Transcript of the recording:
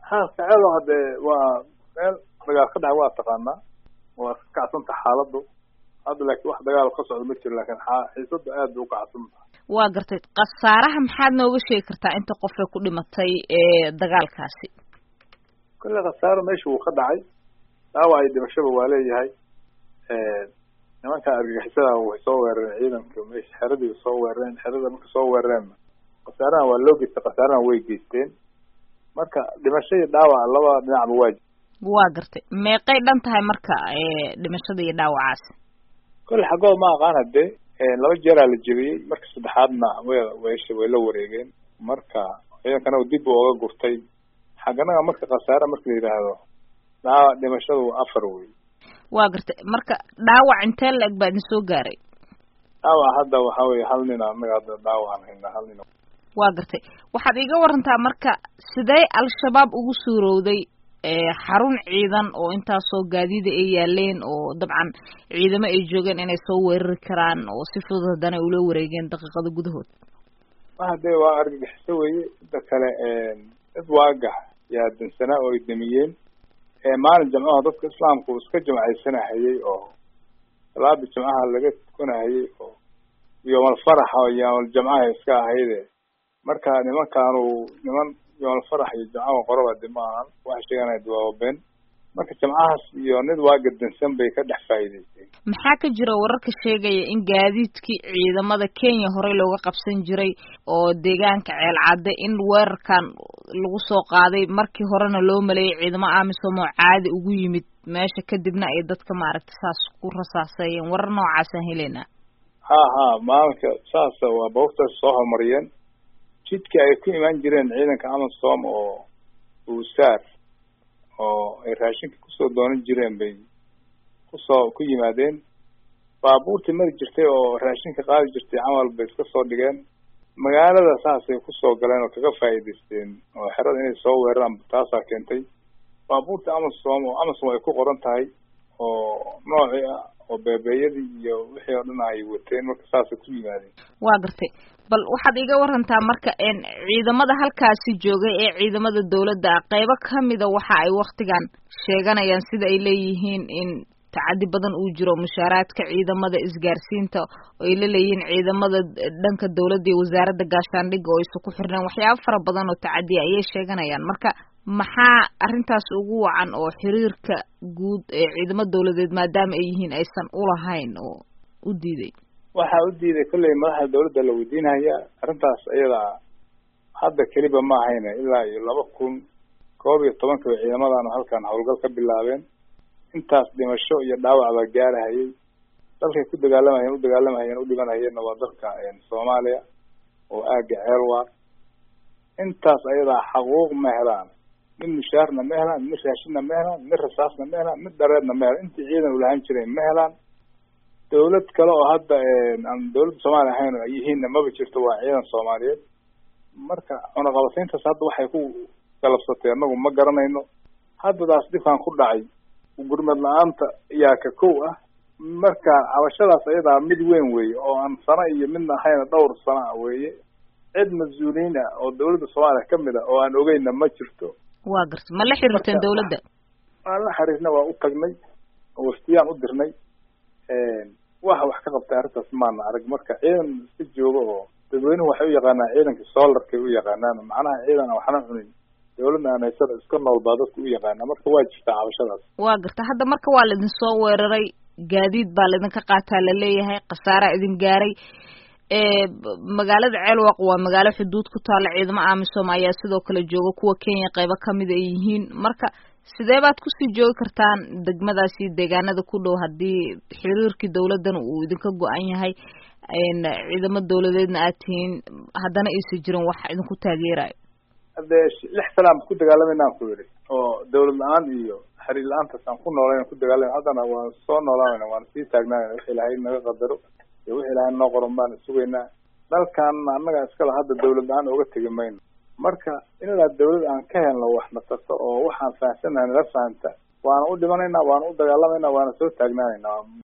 ها فعلا هذا ودجال كده هو تقنا وكعصم حالته هذا لك واحد دجال قصة مثل لكن حيصد قاد وكعصم وقرتي قصارها محد نوغ شيء كرتا انت قفل كل متي دجال كاسي كل قصار ماشي وخدعي أو عيد مشابه وعليه هاي نمان كان أرجع ويصور عيدا كمش حرد يصور حرد ممكن يصور رام قصارها واللوجي قصارها ويجيستين marka dhimashada dhaawac laba dhinac waajib waa gartay meeqay dhan tahay marka dhimashada iyo dhaawacaas kul xagood ma aqaan hade laba jeer la jabiyay marka saddexaadna way la wareegeen marka ciidankana dib uga gurtay xagana marka qasaara marka la yiraahdo dhaawac dhimashadu 4 way waa gartay marka dhaawac intee la eg baa soo gaaray dhaawac hadda waxa way hal nin anaga dhaawac hayna hal nin waa gartay waxaad iga warantaa marka sidee al-shabaab ugu suurowday xarun ciidan oo intaas soo gaadiida ay yaaleen oo dabcan ciidamo ay joogeen inay soo weerari karaan oo si fudud hadana ula wareegeen daqiiqado gudahood waxa waa argagax weeye inta kale dad waaga yaa dinsana oo idmiyeen maalin jamcaha dadka islaamku iska jamacaysanayay oo salaada jamcaha laga tukanayay oo yawmal farax oo yawmal jamcaha iska ahayd marka nimankaanu niman yool farax iyo jamcaha qoraba dimaan wax sheeganay duwaabeen marka jamcahaas iyo nid waa gadansan bay ka dhex faa'iideysay maxaa ka jira wararka sheegaya in gaadiidkii ciidamada Kenya hore looga qabsan jiray oo deegaanka Ceel Cadde in weerarkan lagu soo qaaday markii horena loo maleeyay ciidamo AMISOM oo caadi ugu yimid meesha kadibna ay dadka maaragtay saas ku rasaasayeen warar noocaas ah helena ha maalinka saas waa bawta soo homariyeen jidka ay ku iman jireen ciidanka AMISOM oo usaar oo ay raashinka ku soo doonan jireen bay ku yimaadeen baabuurtii mari jirtay oo raashinka qaadi jirtay camal bay iska soo dhigeen magaalada saasay ku soo galeen oo kaga faa'iideysteen oo xerada inay soo weeraraan taasa keentay baabuurta AMISOM ay ku qoran tahay oo noocii oo beebeeyadii iyo wixii oo dhan ay wateen marka saasay ku yimaadeen waa gartay bal waxaad iga warantaa marka ciidamada halkaasi joogay ee ciidamada dawladda qaybo kamida waxa ay waqtigan sheeganayaan sida ay leeyihiin in tacadi badan uu jiro mushaaraadka ciidamada isgaarsiinta oo ay leeyihiin ciidamada dhanka dawladda iyo wasaaradda gaashaandhigga oo isku xirnaan waxyaabo fara badan oo tacadi ay sheeganayaan marka maxaa arintaas ugu wacan oo xiriirka guud ee ciidamada dawladeed maadaama ay yihiin aysan u lahayn oo u diiday waxa u diiday kulay madaxda dawladda la weydiinaya arintaas ayada hadda kaliba ma ahayna ilaa 2011 ciidamadan halkan hawlgal ka bilaabeen intaas dhimasho iyo dhaawac ba gaarayay dalkay ku dagaalamayeen u dhimanayeen waa dalka Soomaaliya oo aaga ceelwa intaas ayada xaquuq ma helaan min mushaarna ma helaan min raashinna ma helaan min rasaasna ma helaan min dareedna ma helaan intii ciidan u lahaan jireen ma helaan dawlad kale oo hadda aan dawladda Soomaaliya ahayn ay yihiin ma jirto waa ciidan Soomaaliyeed marka una qabsayntaas hadda waxay ku galabsatay anagu ma garanayno hadda daas difaan ku dhacay gurmad la'aanta yaa ka kow ah marka cabashadaas ayada mid weyn weey oo aan sano iyo midna ahayn dhowr sano weeye cid mas'uuliin ah oo dawladda Soomaaliya kamid ah oo aan ogeyna ma jirto waa gartay ma la xiriirteen dawladda la xiriirna waa u tagnay oo wastiyaan u dirnay wax ka qabtay arrintaas maana arag marka ciidan si joogo oo dadweynuhu waxay u yaqaanaan ciidanka solarkay u yaqaanaan macnaha ciidan waxna cunin dawladda aan haysan iska nool baa dadku u yaqaanaa marka waa jirtaa cabashadaas waa gartay hadda marka waa la idin soo weeraray gaadiid baa la idinka qaataa la leeyahay khasaara idin gaaray magaalada Ceelwaq waa magaalo xuduud ku taala ciidamo AMISOM ayaa sidoo kale jooga kuwa Kenya qaybo kamid ay yihiin marka sidee baad ku sii joogi kartaan degmadaasi deegaanada ku dhow hadii xiriirkii dawladdan uu idinka go'an yahay ciidamo dawladeedna aad tihiin haddana aysan jirin wax idinku taageerayo hadee 6 salaam ku dagaalamayna ku yiri oo dawlad la'aan iyo xiriir la'aantaas aan ku nooleen ku dagaalamay haddana waan soo noolaanayna waan sii taagnaanayna wixii Ilaahay naga qadaro iyo wixii Ilaahay noo qoran baan sugaynaa dalkan annaga iska hada dawlad la'aan uga tagi mayno marka in la dawlad aan ka helno wax nasato oo waxaan faahfaahinaynaa la fahamta waan u dhimanaynaa waan u dagaalamayna waan soo taagnaanayna